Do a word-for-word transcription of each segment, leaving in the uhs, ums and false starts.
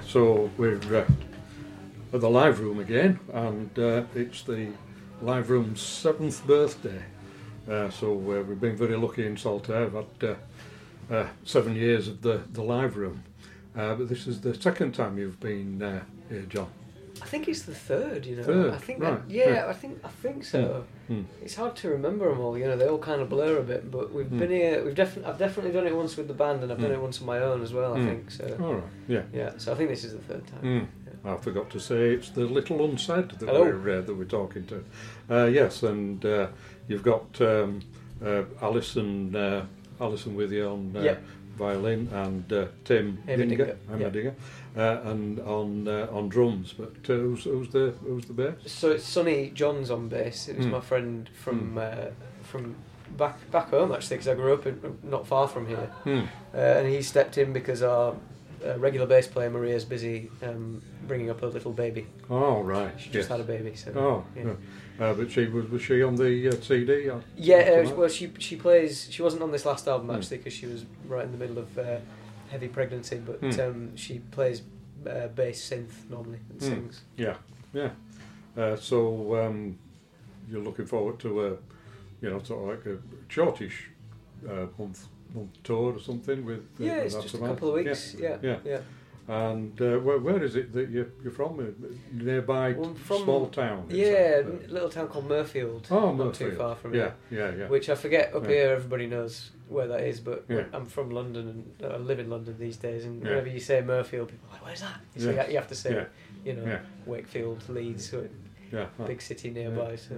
so we're uh, at the Live Room again, and uh, it's the Live Room's seventh birthday. Uh, so uh, we've been very lucky in Saltaire. I've had uh, uh, seven years of the, the Live Room. Uh, but this is the second time you've been uh, here, John. I think it's the third, you know. Third, I think right. that, yeah, yeah, I think I think so. Mm. It's hard to remember them all, you know. They all kind of blur a bit, but we've Mm. been here. We've definitely, I've definitely done it once with the band, and I've done Mm. it once on my own as well. I Mm. think so. All right, yeah. Yeah, so I think this is the third time. Mm. Yeah. I forgot to say it's the Little Unsaid that Hello. we're uh, that we're talking to. Uh, yes, and uh, you've got um, uh, Alison uh, Alison with you on uh, Yep. violin, and uh, Tim Heimerdinger, Dinger, yep. Heimerdinger, uh, and on uh, on drums. But uh, who's, who's the who's the bass? So it's Sonny Johns on bass. It was Mm. my friend from uh, from back back home actually, because I grew up in, not far from here, Mm. uh, and he stepped in because our uh, regular bass player Maria's busy um, bringing up a little baby. Oh right, She yes. just had a baby, so Oh, yeah. yeah. Uh, but she was was she on the uh, C D? Or Yeah, something uh, like well, she she plays. She wasn't on this last album Mm. actually because she was right in the middle of uh, heavy pregnancy. But Mm. um, she plays uh, bass synth normally and Mm. sings. Yeah, yeah. Uh, so um, you're looking forward to a, you know, sort of like a shortish uh, month month tour or something with. Uh, Yeah, with it's just a Aftermath? couple of weeks. Yeah, Yeah. yeah. And uh, where, where is it that you're, you're from? Uh, Nearby Well, I'm from- small town? is Yeah, it? a little town called Murfield. Oh, not too Murfield. far from Yeah, here. yeah, yeah. Which I forget up Yeah. here. Everybody knows where that is, but Yeah. I'm from London and I live in London these days. And Yeah. whenever you say Murfield, people are like, "Where's that?" So Yeah. you have to say, Yeah. you know, Yeah. Wakefield, Leeds, so yeah. big city nearby. So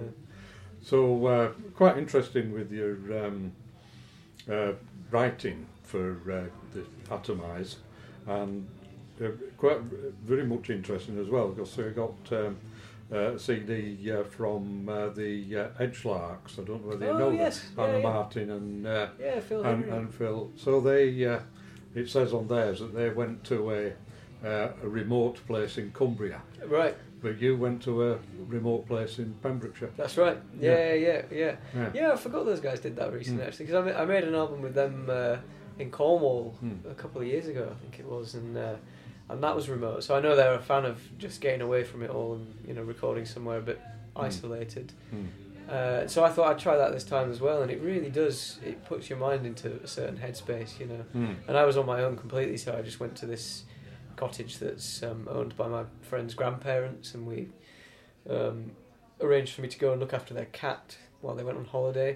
So uh, quite interesting with your um, uh, writing for uh, the Atomize, and uh, quite very much interesting as well because we got um, uh, a C D uh, from uh, the uh, Edgelarks. I don't know whether you Oh, know yes. that. Anna Yeah, yeah. Martin and uh, yeah, Phil and, Henry. and Phil. So they, uh, it says on theirs that they went to a uh, a remote place in Cumbria, Right. but you went to a remote place in Pembrokeshire. That's right. Yeah, yeah, yeah. Yeah. Yeah, I forgot those guys did that recently Mm. actually because I, ma- I made an album with them uh, in Cornwall Mm. a couple of years ago, I think it was, and uh, and that was remote. So I know they're a fan of just getting away from it all and you know recording somewhere a bit isolated. Mm. Uh, so I thought I'd try that this time as well, and it really does. It puts your mind into a certain headspace, you know. Mm. And I was on my own completely, so I just went to this cottage that's um, owned by my friend's grandparents, and we um, arranged for me to go and look after their cat while they went on holiday.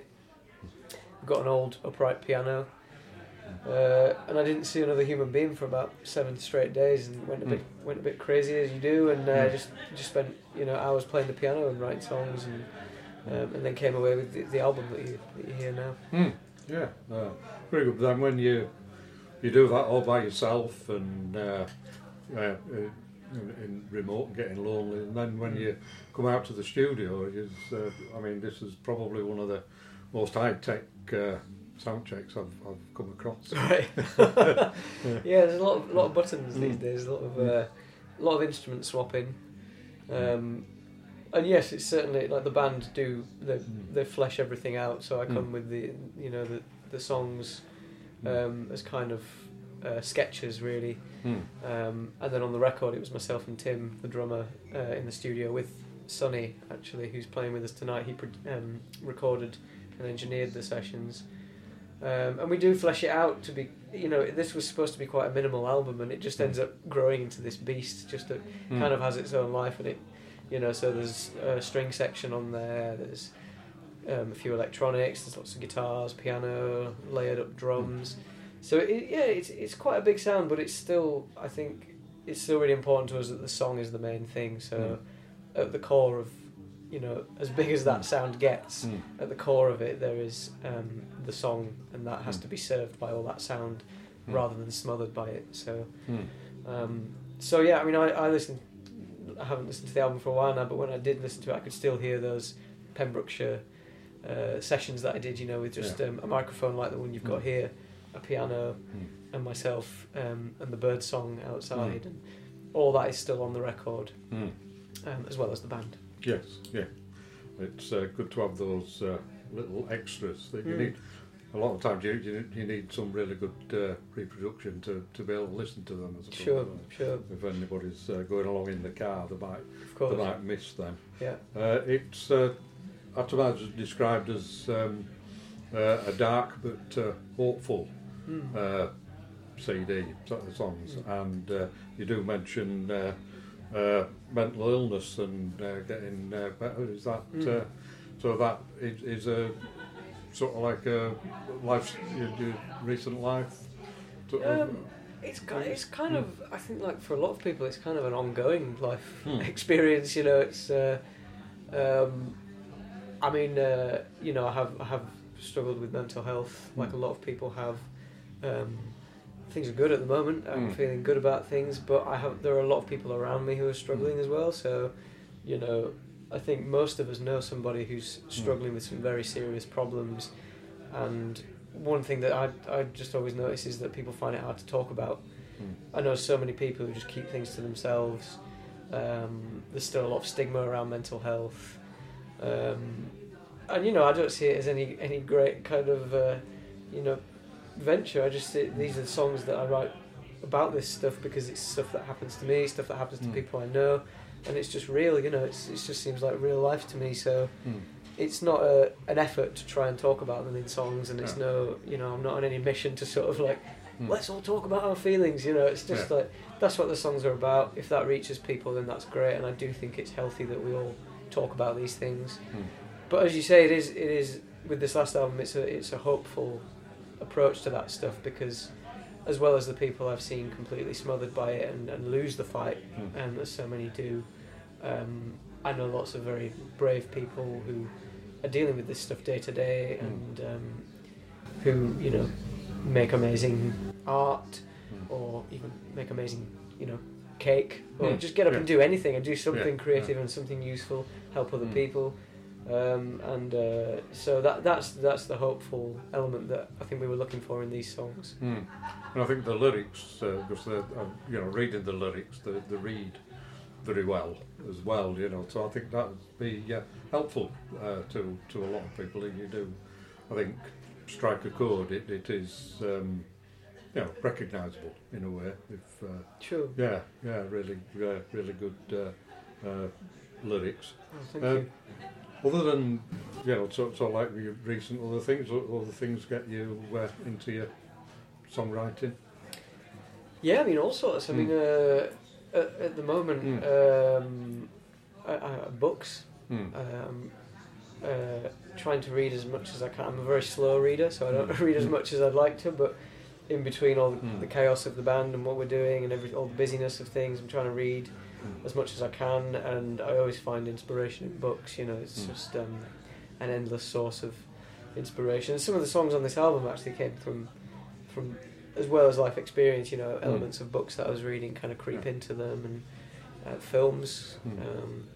We got an old upright piano, uh, and I didn't see another human being for about seven straight days, and went a bit went a bit crazy as you do, and uh, Mm. just just spent you know hours playing the piano and writing songs, and um, and then came away with the, the album that you, that you hear now. Mm. Yeah, uh, very good. Then when you you do that all by yourself and uh, uh, uh, in, in remote and getting lonely, and then when you come out to the studio, is uh, I mean, this is probably one of the most high tech uh, sound checks I've, I've come across. Right. Yeah. Yeah, there's a lot of lot of buttons Mm. these days. A lot of uh, a lot of instrument swapping. Um, and yes, it's certainly like the band do. They Mm. they flesh everything out. So I come Mm. with the you know the the songs Mm. um, as kind of uh, sketches really. Mm. Um, and then on the record, it was myself and Tim, the drummer, uh, in the studio with Sonny actually, who's playing with us tonight. He pro- um, recorded and engineered the sessions. Um, and we do flesh it out to be, you know, this was supposed to be quite a minimal album, and it just ends up growing into this beast. Just that Mm. kind of has its own life, and it, you know, so there's a string section on there. There's um, a few electronics. There's lots of guitars, piano, layered up drums. So it, yeah, it's it's quite a big sound, but it's still, I think, it's still really important to us that the song is the main thing. So at the core of, you know, as big as that sound gets, Mm. at the core of it there is um, the song, and that has Mm. to be served by all that sound Mm. rather than smothered by it. So, Mm. um, so yeah, I mean, I, I listened. I haven't listened to the album for a while now, but when I did listen to it, I could still hear those Pembrokeshire uh, sessions that I did. You know, with just Yeah. um, a microphone like the one you've got Mm. here, a piano, Mm. and myself, um, and the bird song outside, Mm. and all that is still on the record, Mm. um, as well as the band. Yes, yeah. It's uh, good to have those uh, little extras that you Mm. need. a lot of times you you, you need some really good uh, pre-production to, to be able to listen to them. I suppose. Sure, sure. If anybody's uh, going along in the car, they might Of course. they might miss them. Yeah. Uh, it's uh, Atomaz is described as um, uh, a dark but uh, hopeful Mm. uh, C D sort of songs, Mm. and uh, you do mention uh, uh, mental illness and uh, getting uh, better. Is that Mm. uh, so? That is, is a sort of like a life, your, your recent life. Sort of, Um, it's kind, it's kind Mm. of, I think, like for a lot of people, it's kind of an ongoing life Hmm. experience. You know, it's. Uh, um, I mean, uh, you know, I have I have struggled with mental health, like Hmm. a lot of people have. Um, things are good at the moment. I'm Mm. feeling good about things, but I have. There are a lot of people around me who are struggling Mm. as well. So, you know, I think most of us know somebody who's struggling with some very serious problems, and one thing that I I just always notice is that people find it hard to talk about. Mm. I know so many people who just keep things to themselves. Um, there's still a lot of stigma around mental health, um, and you know I don't see it as any any great kind of uh, you know venture. I just see these are the songs that I write about this stuff because it's stuff that happens to me, stuff that happens to Mm. people I know, and it's just real. You know, it's it just seems like real life to me. So. Mm. It's not a, an effort to try and talk about them in songs, and it's Yeah. no, you know, I'm not on any mission to sort of like, Mm. let's all talk about our feelings, you know, it's just Yeah. like, that's what the songs are about. If that reaches people, then that's great, and I do think it's healthy that we all talk about these things. Mm. But as you say, it is, it is, with this last album, it's a, it's a hopeful approach to that stuff, because as well as the people I've seen completely smothered by it and, and lose the fight, Mm. and as so many do, um, I know lots of very brave people who are dealing with this stuff day to day, Mm. and um, who, you know, make amazing art, Mm. or even make amazing, you know, cake, or Mm. just get up Yeah. and do anything and do something Yeah. creative Yeah. and something useful, help other Mm. people. Um, and uh, so that that's that's the hopeful element that I think we were looking for in these songs. Mm. And I think the lyrics, uh, because they're, uh, you know, reading the lyrics, they, they read very well as well, you know, so I think that would be uh, helpful uh, to, to a lot of people. And you do, I think, strike a chord, it, it is, um, you know, recognisable in a way. If uh, Sure. Yeah, yeah, really, uh, really good uh, uh, lyrics. Oh, thank Um, you. Other than, you know, so, so like your recent other things, what other things get you uh, into your songwriting? Yeah, I mean all sorts. I Mm. mean, uh, at, at the moment, Mm. um, I, I, books. Mm. Um, uh, trying to read as much as I can. I'm a very slow reader, so I don't Mm. read as Mm. much as I'd like to. But in between all the, Mm. the chaos of the band and what we're doing and every all the busyness of things, I'm trying to read Mm. as much as I can. And I always find inspiration in books. You know, it's Mm. just um, an endless source of inspiration. And some of the songs on this album actually came from from as well as life experience. You know, Mm. elements of books that I was reading kind of creep Yeah. into them, and uh, films. Mm. Um,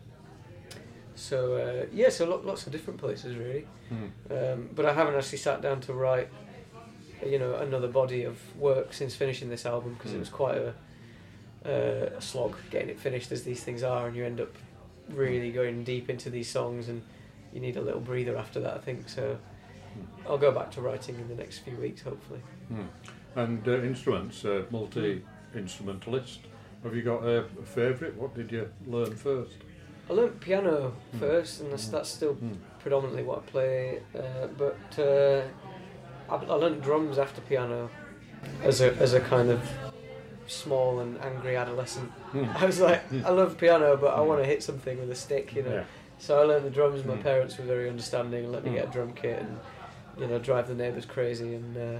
so uh, yeah, so lo- lots of different places really. Mm. Um, but I haven't actually sat down to write, you know, another body of work since finishing this album, because Mm. it was quite a, uh, a slog getting it finished, as these things are, and you end up really going deep into these songs, and you need a little breather after that, I think. So I'll go back to writing in the next few weeks, hopefully. Mm. And uh, instruments, uh, multi-instrumentalist. Have you got a, a favourite? What did you learn first? I learnt piano Mm. first, and that's, Mm. that's still Mm. predominantly what I play. Uh, but uh, I, I learnt drums after piano as a as a kind of small and angry adolescent. Mm. I was like, Mm. I love piano, but I Mm. want to hit something with a stick, you know. Yeah. So I learned the drums. My Mm. parents were very understanding and let me Mm. get a drum kit and, you know, drive the neighbours crazy. And uh,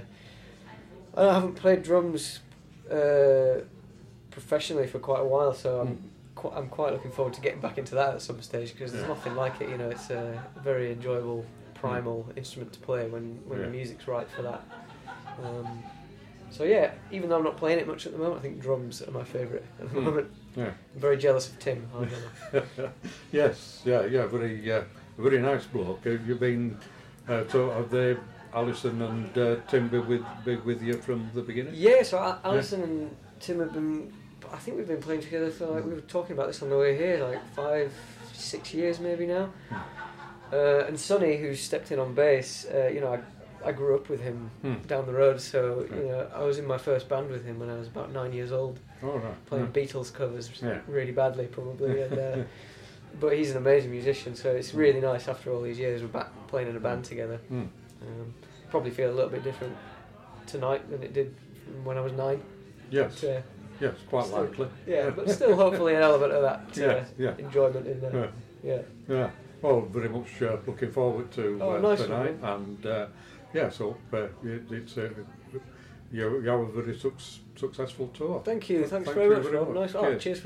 I haven't played drums uh, professionally for quite a while, so I'm Mm. qu- I'm quite looking forward to getting back into that at some stage, because there's Yeah. nothing like it. You know, it's a very enjoyable, primal instrument to play when when Yeah. the music's right for that. Um, so yeah, even though I'm not playing it much at the moment, I think drums are my favourite at the Mm. moment. Yeah. I'm very jealous of Tim. I don't know. Yes, yeah, yeah, very, uh, very nice bloke. Have you been, uh, so have they, Alison and uh, Tim, been with, been with you from the beginning? Yeah, so Al- Alison and Tim have been, I think we've been playing together for, like, we were talking about this on the way here, like five, six years maybe now. Uh, and Sonny, who stepped in on bass, uh, you know, I, I grew up with him Hmm. down the road, so Okay. you know, I was in my first band with him when I was about nine years old, All right. playing yeah. Beatles covers Yeah. really badly probably. And, uh, but he's an amazing musician, so it's really nice after all these years we're back playing in a band together. Hmm. Um, probably feel a little bit different tonight than it did from when I was nine. Yes. But, uh, Yes. Quite still- likely. yeah, but still hopefully an element of that uh, Yeah, yeah. enjoyment in there. Yeah. Yeah. Yeah. Well, very much uh, looking forward to Oh, uh, nice one, tonight, and uh, yeah, so uh, it, it's uh, you, you have a very suc- successful tour. Thank you. Thanks Thank very you much, very Rob. much. Nice. Oh, Cheers. cheers for